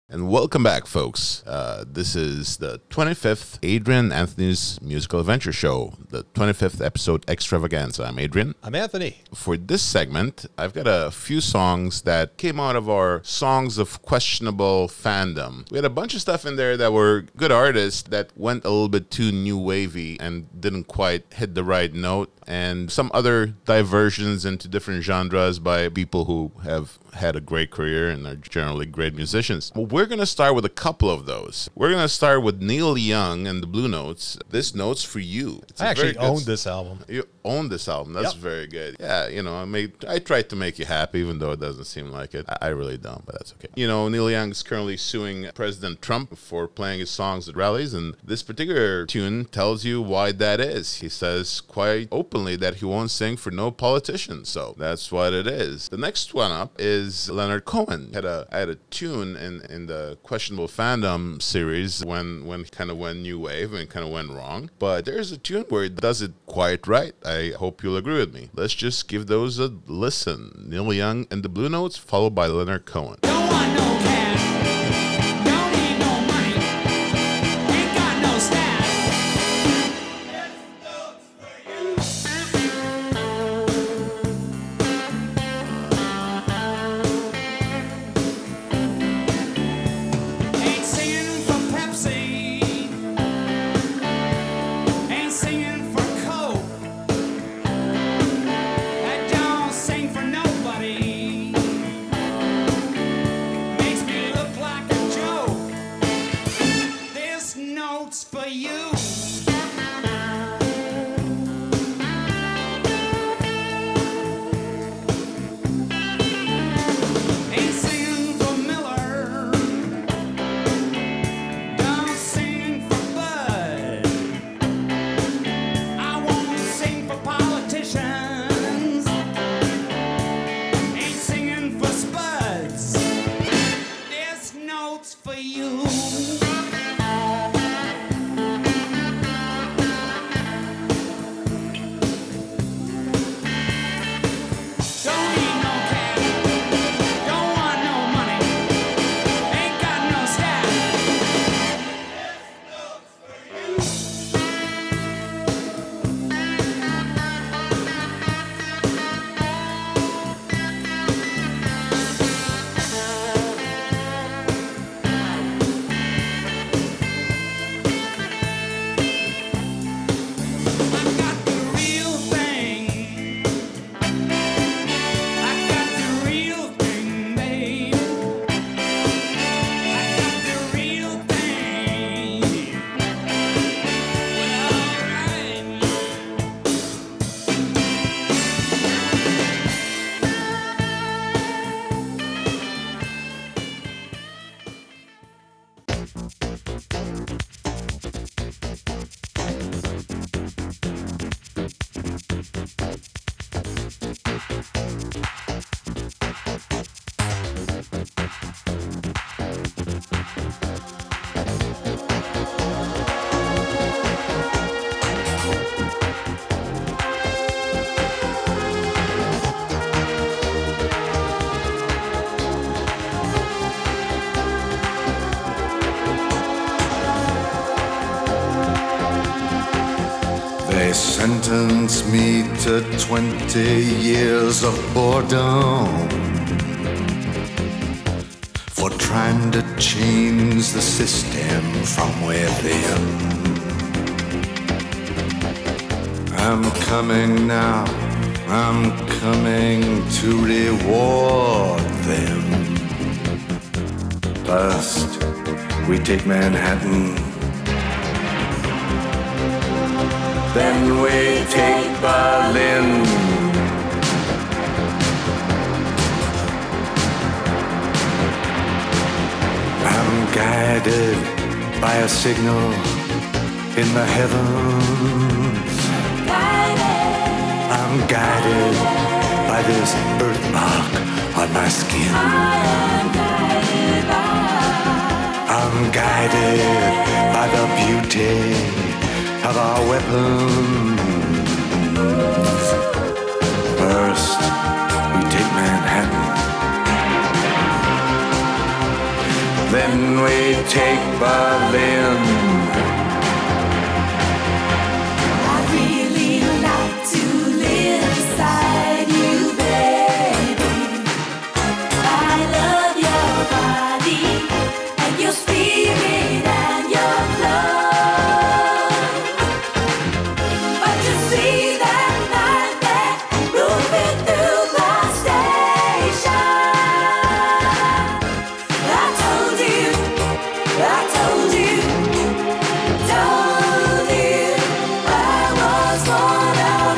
And welcome back, folks. This is the 25th Adrian Anthony's Musical Adventure Show, the 25th episode extravaganza. I'm Adrian. I'm Anthony. For this segment, I've got a few songs that came out of our Songs of Questionable Fandom. We had a bunch of stuff in there that were good artists that went a little bit too new wavy and didn't quite hit the right note, and some other diversions into different genres by people who have had a great career and are generally great musicians. Well, we're going to start with a couple of those. We're going to start with Neil Young and the Blue Notes. This Note's for You. I actually owned this album. You own this album. That's very good. Yeah, I tried to make you happy, even though it doesn't seem like it. I really don't, but that's okay. Neil Young is currently suing President Trump for playing his songs at rallies, and this particular tune tells you why that is. He says quite openly that he won't sing for no politician, so that's what it is. The next one up is Leonard Cohen. I had a tune in the Questionable Fandom series when it kind of went new wave and kind of went wrong, but there's a tune where it does it quite right. I hope you'll agree with me. Let's just give those a listen. Neil Young and the Blue Notes, followed by Leonard Cohen. Don't want no cash, don't need no money, ain't got no stash. This note's for you. Ain't singing for Pepsi, ain't singing for Coke. I don't sing for nobody. Makes me look like a joke. This note's for you. Ain't singing for Miller. Don't sing for Bud. I won't sing for politicians. Ain't singing for Spuds. This note's for you. Don't need no cash, don't want no money, ain't got no stash. This note's for you. I got the real thing. I got the real thing, babe. I got the real thing. Well, alright. They sentenced me to 20 years of boredom for trying to change the system from within. I'm coming now, I'm coming to reward them. First, we take Manhattan. Then we take Berlin. I'm guided by a signal in the heavens. I'm guided by this birthmark on my skin. I'm guided by the beauty of our weapons. First, we take Manhattan. Then we take Berlin. I'd really like to live beside you, baby. I love your body and your spirit and your clothes. But you see that night there moving through the station. I told you I was one of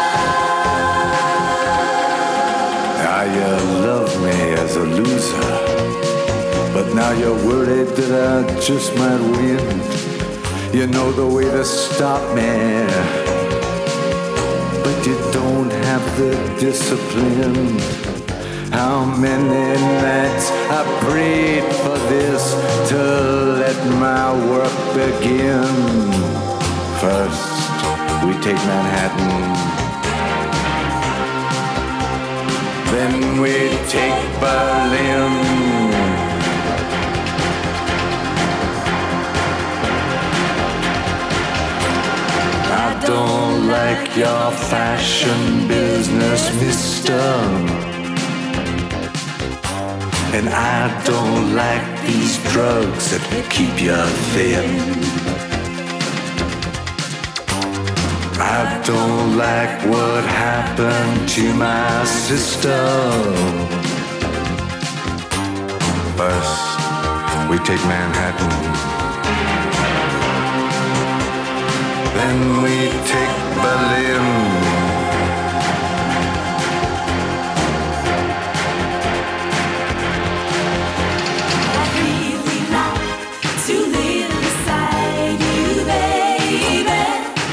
those. Now you love me as a loser, but now you're worried that I just might win. You know the way to stop me, but you don't have the discipline. How many nights I prayed for this to let my work begin. First, we take Manhattan. Then we take Berlin. I don't like your fashion business, mister. And I don't like these drugs that keep you thin. I don't like what happened to my sister. First, we take Manhattan. Then we take Berlin. I'd really like to live beside you, baby.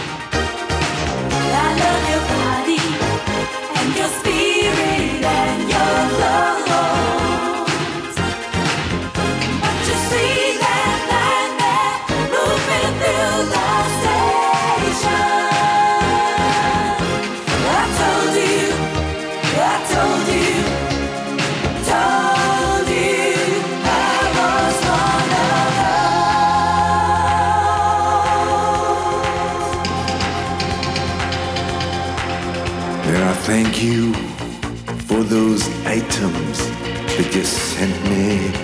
I love your body and your spirit and your clothes. But you see that night there moving through the station. I told you I was one of those. And I thank you for those items that you sent me.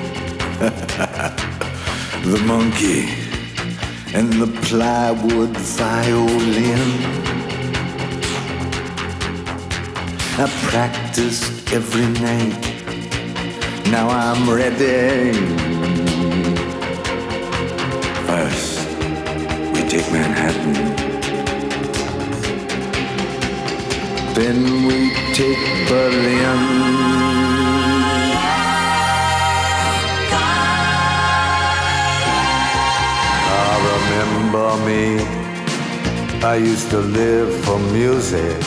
The monkey and the plywood violin. I practiced every night. Now I'm ready. First, we take Manhattan. Then we take Berlin. Remember me? I used to live for music.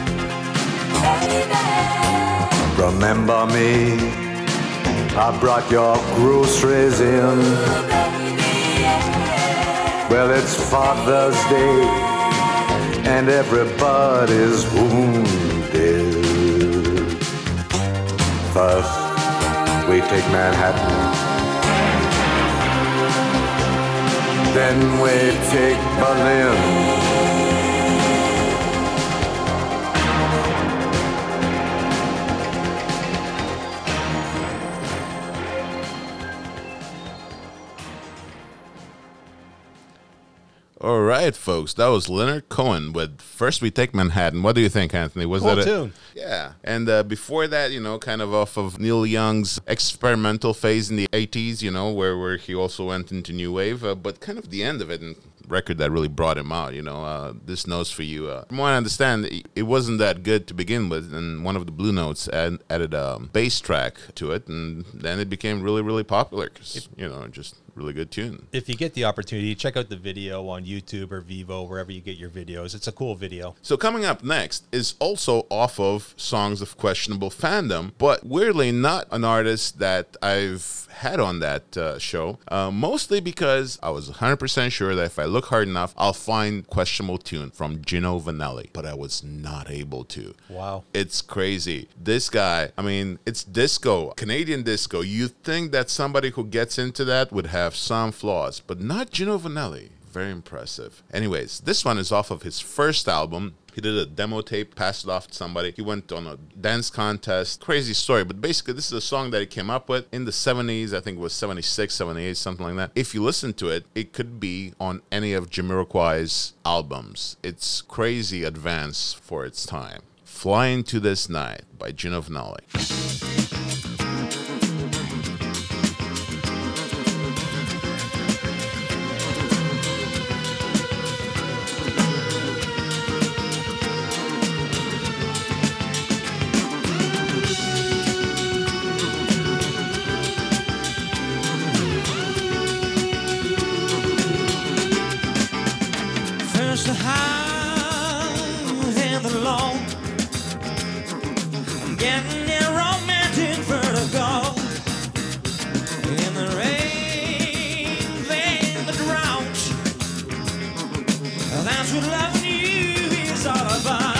Remember me? I brought your groceries in. Well, it's Father's Day, and everybody's wounded. First, we take Manhattan. Then we take Berlin. All right, folks. That was Leonard Cohen with First We Take Manhattan. What do you think, Anthony? Was Cool that tune. Yeah. And before that, kind of off of Neil Young's experimental phase in the 80s, where he also went into new wave, but kind of the end of it and record that really brought him out, This Note's for You. From what I understand, it wasn't that good to begin with, and one of the Blue Notes added a bass track to it, and then it became really, really popular because, just really good tune. If you get the opportunity, check out the video on YouTube or Vivo, wherever you get your videos. It's a cool video. So coming up next is also off of Songs of Questionable Fandom, but weirdly not an artist that I've had on that show, mostly because I was 100% sure that if I look hard enough, I'll find Questionable Tune from Gino Vanelli, but I was not able to. Wow. It's crazy. This guy, I mean, it's disco, Canadian disco. You'd think that somebody who gets into that would have some flaws, but not Gino Vanelli. Very impressive. Anyways, this one is off of his first album. He did a demo tape, passed it off to somebody. He went on a dance contest. Crazy story, but basically this is a song that he came up with in the 70s. I think it was 76, 78, something like that. If you listen to it, it could be on any of Jamiroquai's albums. It's crazy advanced for its time. Fly Into This Night by Gino Vanelli. First the high and the low, I'm getting in romantic vertigo. In the rain, then the drought. That's what loving you is all about.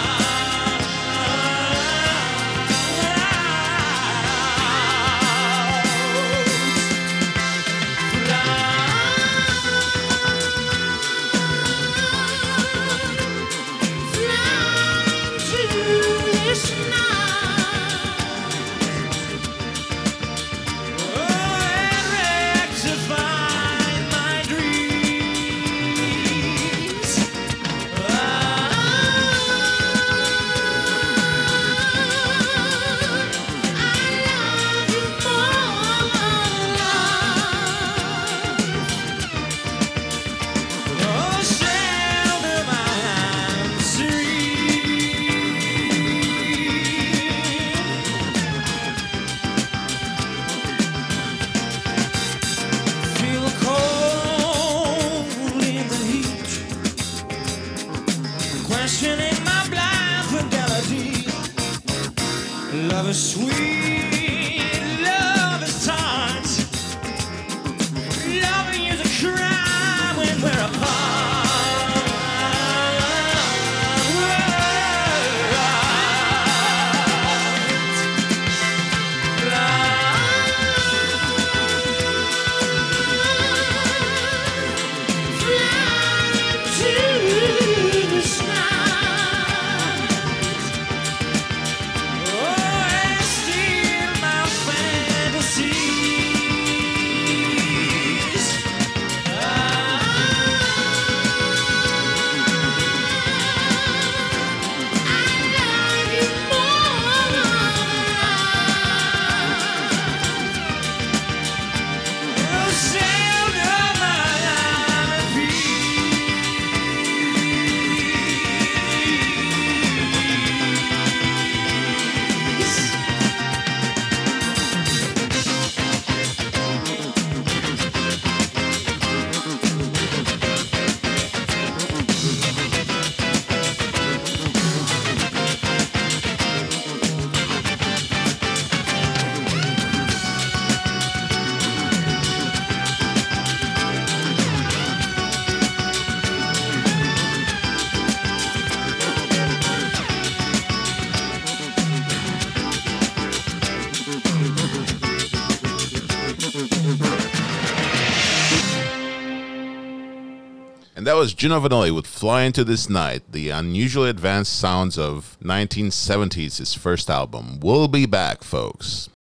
Questioning my blind fidelity. Love is sweet, love is tart. Loving is a crime when we're apart. And that was Gino Vanelli with Fly Into This Night, the unusually advanced sounds of 1970s, his first album. We'll be back, folks.